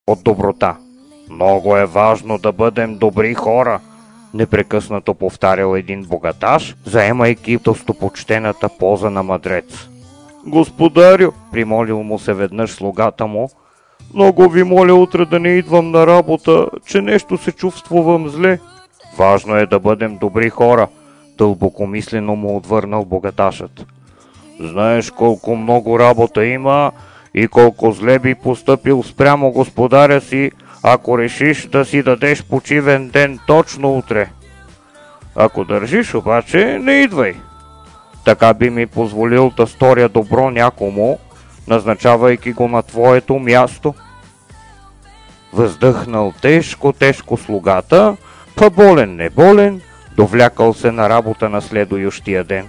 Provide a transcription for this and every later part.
от доброта. Много е важно да бъдем добри хора, непрекъснато повтарял един богаташ, заемайки достопочтената поза на мъдрец. Господарю, примолил му се веднъж слугата му, много ви моля утре да не идвам на работа, че нещо се чувствувам зле. Важно е да бъдем добри хора, дълбокомислено му отвърнал богаташът. Знаеш колко много работа има и колко зле би постъпил спрямо господаря си, ако решиш да си дадеш почивен ден точно утре. Ако държиш обаче, не идвай. Така би ми позволил да сторя добро някому, назначавайки го на твоето място. Въздъхнал тежко слугата, па болен не болен, довлякал се на работа на следующия ден.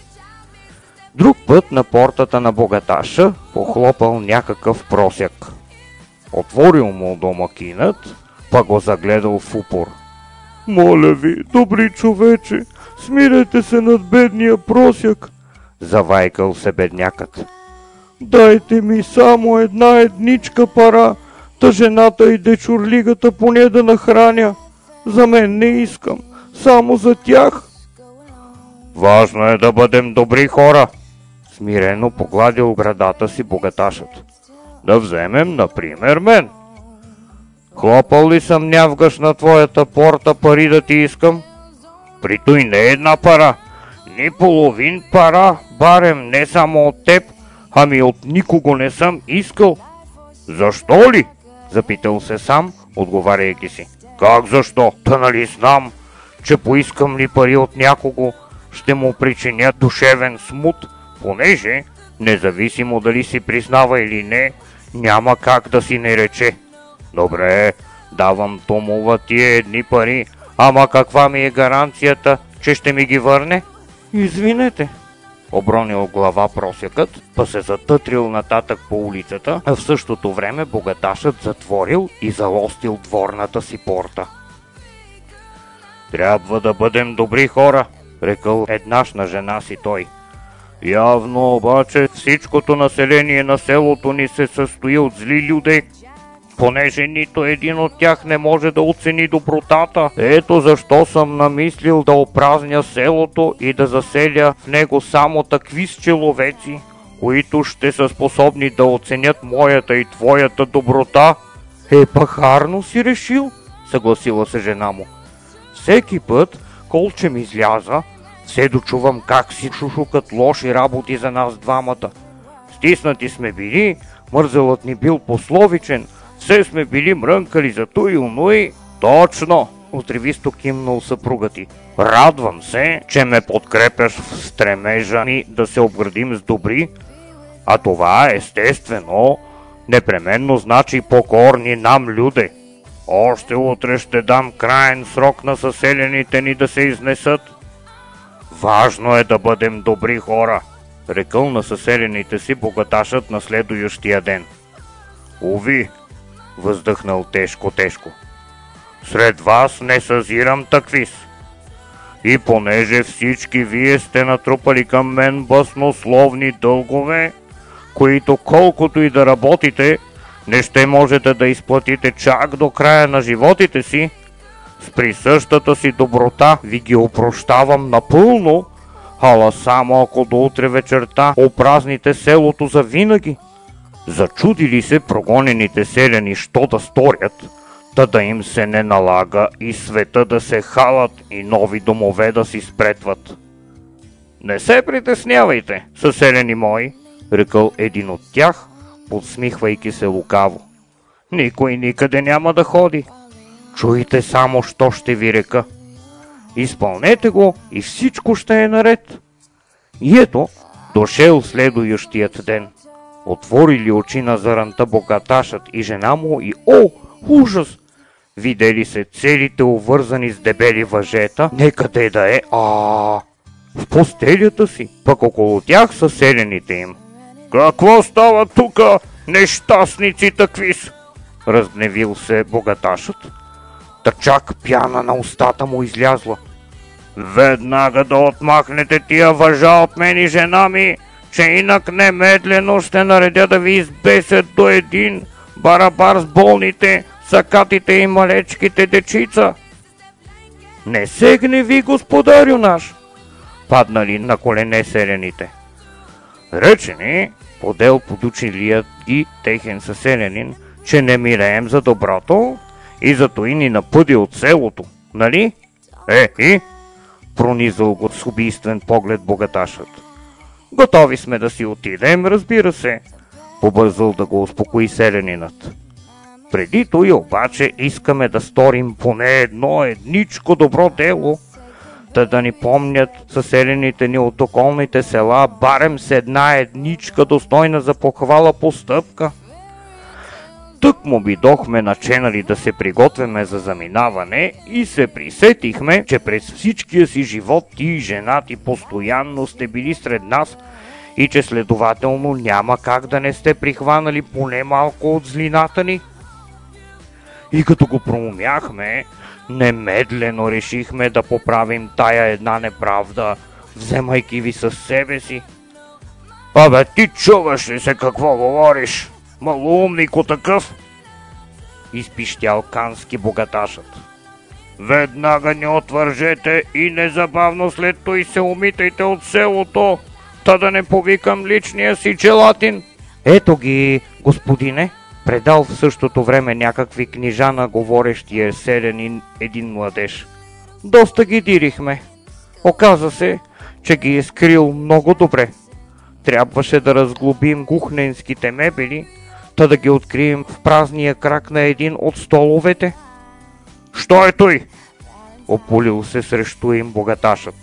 Друг път на портата на богаташа похлопал някакъв просяк. Отворил му домакинът, па го загледал в упор. Моля ви, добри човече, смирете се над бедния просяк, завайкал се беднякът. Дайте ми само една едничка пара, та жената и дечурлигата поне да нахраня. За мен не искам, само за тях. Важно е да бъдем добри хора, смирено погладил брадата си богаташът. Да вземем, например, мен. Хлопал ли съм нявгаш на твоята порта пари да ти искам? При той не една пара, ни половин пара, барем не само от теб, ами от никого не съм искал. Защо ли? Запитал се сам, отговаряйки си. Как защо? Та нали знам, че поискам ли пари от някого, ще му причиня душевен смут, понеже, независимо дали си признава или не, няма как да си не рече. Добре, давам Томова тия едни пари, ама каква ми е гаранцията, че ще ми ги върне? Извинете, обронил глава просякът, па се затътрил нататък по улицата, а в същото време богаташът затворил и залостил дворната си порта. Трябва да бъдем добри хора, рекъл еднаш на жена си той. Явно обаче всичкото население на селото ни се състои от зли люди, понеже нито един от тях не може да оцени добротата. Ето защо съм намислил да опразня селото и да заселя в него само такви человеци, които ще са способни да оценят моята и твоята доброта. Пахарно си решил, съгласила се жена му. Всеки път, колче ми изляза, все дочувам как си шушукат лоши работи за нас двамата. Стиснати сме били, мързелът ни бил пословичен, все сме били мрънкали за туй и онуй. Точно, отревисто кимнал съпруга ти. Радвам се, че ме подкрепяш в стремежа ми да се обградим с добри, а това естествено непременно значи покорни нам люде. Още утре ще дам краен срок на съселените ни да се изнесат. Важно е да бъдем добри хора, рекъл на съселените си богаташът на следующия ден. Уви, въздъхнал тежко. Сред вас не съзирам таквис. И понеже всички вие сте натрупали към мен баснословни дългове, които колкото и да работите, не ще можете да изплатите чак до края на животите си, с присъщата си доброта ви ги опрощавам напълно, ала само ако до утре вечерта опразните селото завинаги. Зачудили се прогонените селяни що да сторят, та да им се не налага и света да се халат и нови домове да си спретват. Не се притеснявайте, съселени мои, рекъл един от тях, подсмихвайки се лукаво. Никой никъде няма да ходи. Чуйте само, що ще ви река. Изпълнете го и всичко ще е наред. И ето, дошел следующият ден. Отворили очи на заранта богаташът и жена му и ужас! Видели се целите увързани с дебели въжета, некъде да е, в постелята си, пък около тях са селените им. Какво става тука, нещастници таквис? Разгневил се богаташът. Тъчак пяна на устата му излязла. Веднага да отмахнете тия въжа от мен и жена ми, че инак немедлено ще наредя да ви избесят до един, барабар с болните, сакатите и малечките дечица. Не се гневи, господарю наш, паднали на колене селяните. Рече ни, подел подучилият и техен съселянин, че не миреем за доброто и зато и ни напъди от селото, нали? И? Пронизал го с убийствен поглед богаташът. Готови сме да си отидем, разбира се, побързал да го успокои селянинът. Преди той обаче искаме да сторим поне едничко добро дело, да ни помнят съселените ни от околните села барем с едничка достойна за похвала постъпка. Тък му бидохме наченали да се приготвяме за заминаване и се присетихме, че през всичкия си живот ти и жена ти постоянно сте били сред нас и че следователно няма как да не сте прихванали поне малко от злината ни. И като го проумяхме, немедлено решихме да поправим тая една неправда, вземайки ви със себе си. Абе, ти чуваш ли се какво говориш? Малоумнико такъв! Изпищял кански богаташът. Веднага не отвържете и незабавно след той се умитайте от селото, та да не повикам личния си челатин. Ето ги, господине, предал в същото време някакви книжа на говорещия селянин един младеж. Доста ги дирихме. Оказа се, че ги е скрил много добре. Трябваше да разглобим кухненските мебели, та да ги открием в празния крак на един от столовете. Що е той? Опулил се срещу им богаташът.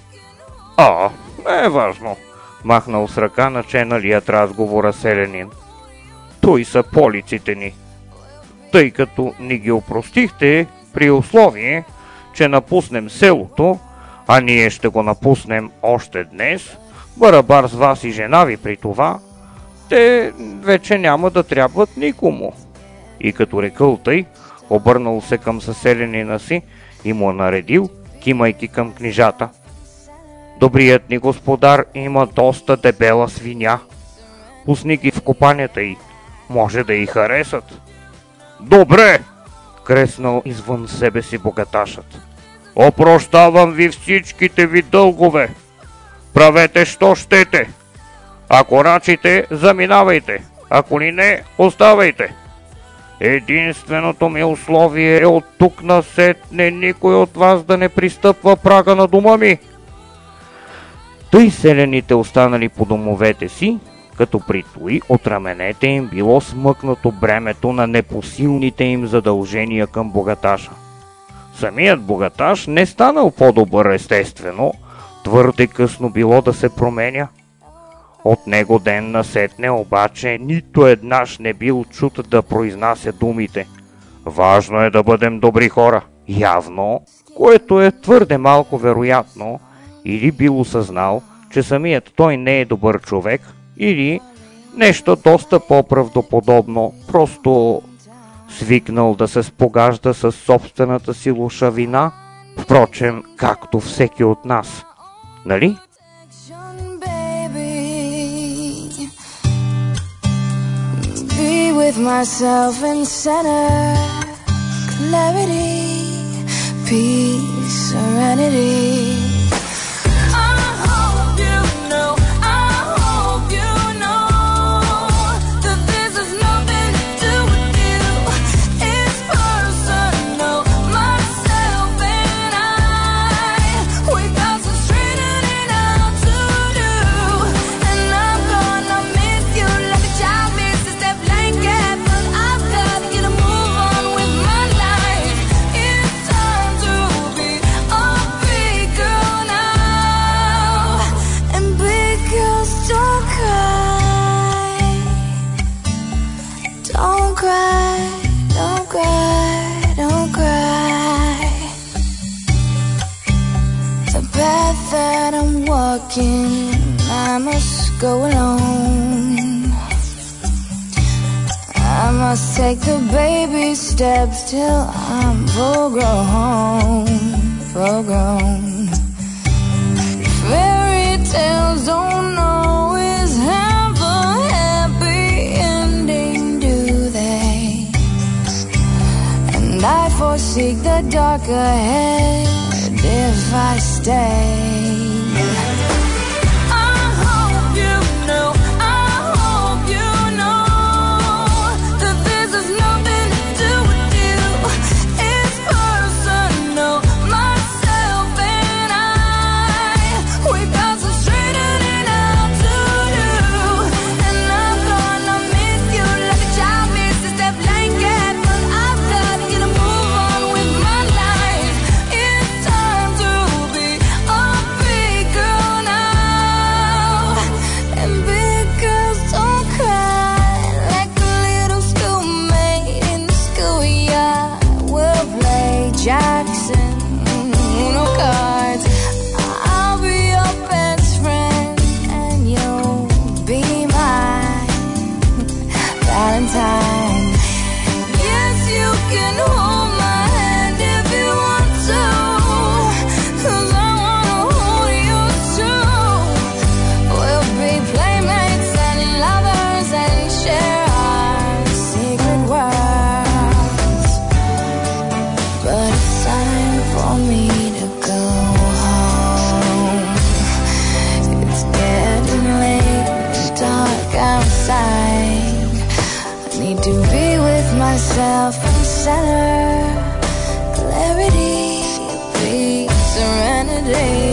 Не е важно, махнал с ръка начиналият разговора селянин. Той са полиците ни. Тъй като ни ги опростихте при условие, че напуснем селото, а ние ще го напуснем още днес, барабар с вас и жена ви при това, те вече няма да трябват никому. И като рекъл тъй, обърнал се към съселянина си и му наредил, кимайки към книжата. Добрият ни господар има доста дебела свиня. Пусни ги в копанята й, може да й харесат. Добре, креснал извън себе си богаташът. Опрощавам ви всичките ви дългове. Правете що щете. Ако рачите, заминавайте. Ако ли не, оставайте. Единственото ми условие е от тук насетне никой от вас да не пристъпва прага на дома ми. Тъй селяните останали по домовете си, като при той от раменете им било смъкнато бремето на непосилните им задължения към богаташа. Самият богаташ не станал по-добър естествено, твърде късно било да се променя. От него ден насетне обаче нито еднаш не бил чут да произнася думите. Важно е да бъдем добри хора. Явно, което е твърде малко вероятно, или бил осъзнал, че самият той не е добър човек, или нещо доста по-правдоподобно, просто свикнал да се спогажда със собствената си лошавина, впрочем, както всеки от нас. Нали? With myself in center, clarity, peace, serenity. That I'm walking, I must go alone. I must take the baby steps till I'm full grown. Fairy tales don't always have a happy ending, do they? foresee the dark ahead if I stay. Jackson, Uno cards. I'll be your best friend, and you'll be my Valentine. Yes, you can hold my hand if you want to, 'cause I wanna hold you too. We'll be playmates and lovers and share our secret worlds. But it's time for me to go home. It's getting late, it's dark outside. I need to be with myself and center clarity, peace, serenity.